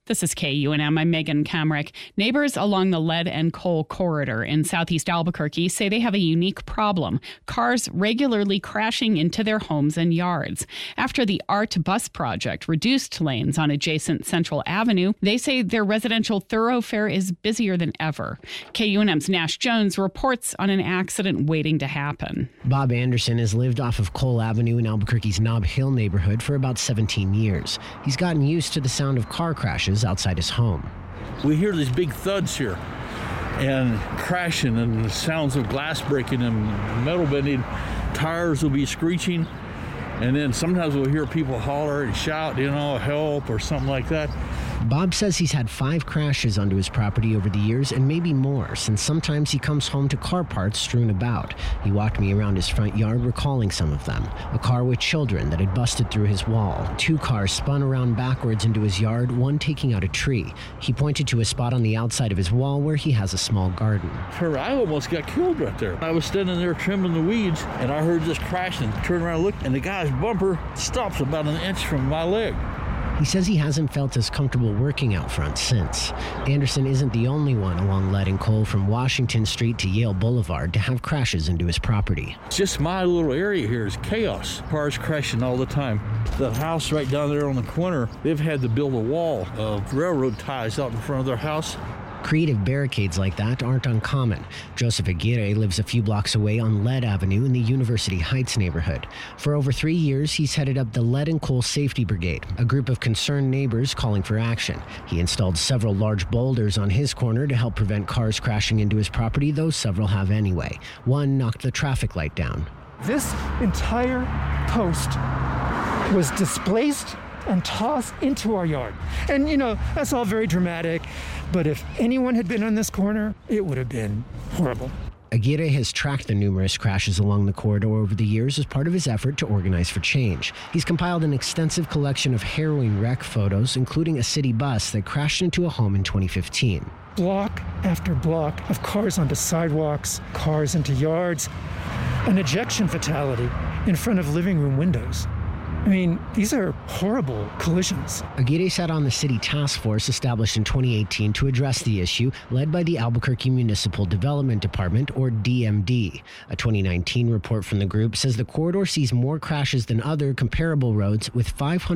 This is KUNM. I'm Megan Kamrick. Neighbors along the Lead and Coal corridor in southeast Albuquerque say they have a unique problem: cars regularly crashing into their homes and yards. After the ART bus project reduced lanes on adjacent Central Avenue, they say their residential thoroughfare is busier than ever. KUNM's Nash Jones reports on an accident waiting to happen. Bob Anderson has lived off of Cole Avenue in Albuquerque's Nob Hill neighborhood for about 17 years. He's gotten used to the sound of car crashes outside his home. We hear these big thuds here and crashing and the sounds of glass breaking and metal bending. Tires will be screeching, and then sometimes we'll hear people holler and shout, help or something like that. Bob says he's had 5 crashes onto his property over the years, and maybe more, since sometimes he comes home to car parts strewn about. He walked me around his front yard, recalling some of them. A car with children that had busted through his wall. 2 cars spun around backwards into his yard, one taking out a tree. He pointed to a spot on the outside of his wall where he has a small garden. I almost got killed right there. I was standing there trimming the weeds, and I heard this crashing. Turn around and look, and the guy's bumper stops about an inch from my leg. He says he hasn't felt as comfortable working out front since. Anderson isn't the only one along Lead and Coal from Washington Street to Yale Boulevard to have crashes into his property. Just my little area here is chaos. Cars crashing all the time. The house right down there on the corner, they've had to build a wall of railroad ties out in front of their house. Creative barricades like that aren't uncommon. Joseph Aguirre lives a few blocks away on Lead Avenue in the University Heights neighborhood. For over 3 years, he's headed up the Lead and Coal Safety Brigade, a group of concerned neighbors calling for action. He installed several large boulders on his corner to help prevent cars crashing into his property, though several have anyway. One knocked the traffic light down. This entire post was displaced and tossed into our yard. And, that's all very dramatic, but if anyone had been on this corner, it would have been horrible. Aguirre has tracked the numerous crashes along the corridor over the years as part of his effort to organize for change. He's compiled an extensive collection of harrowing wreck photos, including a city bus that crashed into a home in 2015. Block after block of cars onto sidewalks, cars into yards, an ejection fatality in front of living room windows. These are horrible collisions. Aguirre sat on the city task force established in 2018 to address the issue, led by the Albuquerque Municipal Development Department, or DMD. A 2019 report from the group says the corridor sees more crashes than other comparable roads, with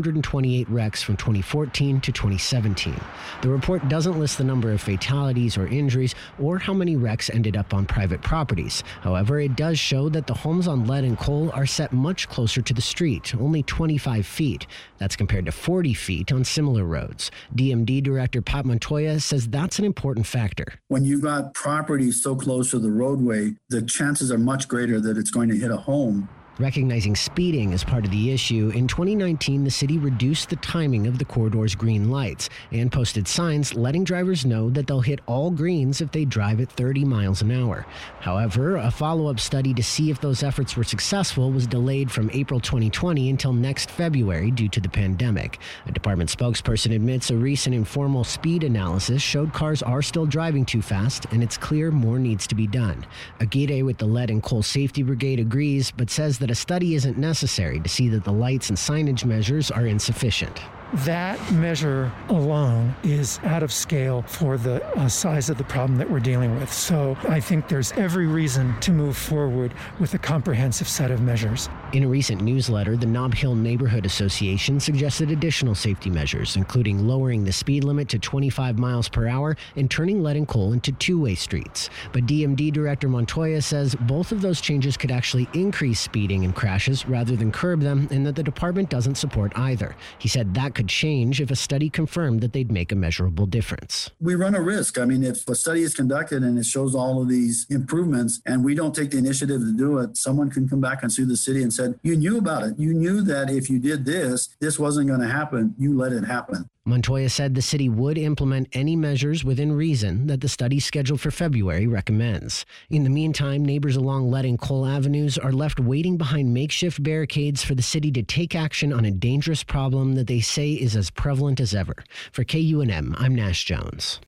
528 wrecks from 2014 to 2017. The report doesn't list the number of fatalities or injuries or how many wrecks ended up on private properties. However, it does show that the homes on Lead and Coal are set much closer to the street, only 25 feet. That's compared to 40 feet on similar roads. DMD Director Pat Montoya says that's an important factor. When you've got property so close to the roadway, the chances are much greater that it's going to hit a home. Recognizing speeding as part of the issue, in 2019, the city reduced the timing of the corridor's green lights and posted signs letting drivers know that they'll hit all greens if they drive at 30 miles an hour. However, a follow-up study to see if those efforts were successful was delayed from April 2020 until next February due to the pandemic. A department spokesperson admits a recent informal speed analysis showed cars are still driving too fast, and it's clear more needs to be done. Aguirre with the Lead and Coal Safety Brigade agrees, but says that a study isn't necessary to see that the lights and signage measures are insufficient. That measure alone is out of scale for the size of the problem that we're dealing with. So I think there's every reason to move forward with a comprehensive set of measures. In a recent newsletter, the Nob Hill Neighborhood Association suggested additional safety measures, including lowering the speed limit to 25 miles per hour and turning Lead and Coal into two-way streets. But DMD Director Montoya says both of those changes could actually increase speeding and crashes rather than curb them, and that the department doesn't support either. He said that could change if a study confirmed that they'd make a measurable difference. We run a risk. If a study is conducted and it shows all of these improvements and we don't take the initiative to do it, someone can come back and sue the city and said, you knew about it. You knew that if you did this, this wasn't going to happen. You let it happen. Montoya said the city would implement any measures within reason that the study scheduled for February recommends. In the meantime, neighbors along Lead and Coal avenues are left waiting behind makeshift barricades for the city to take action on a dangerous problem that they say is as prevalent as ever. For KUNM, I'm Nash Jones.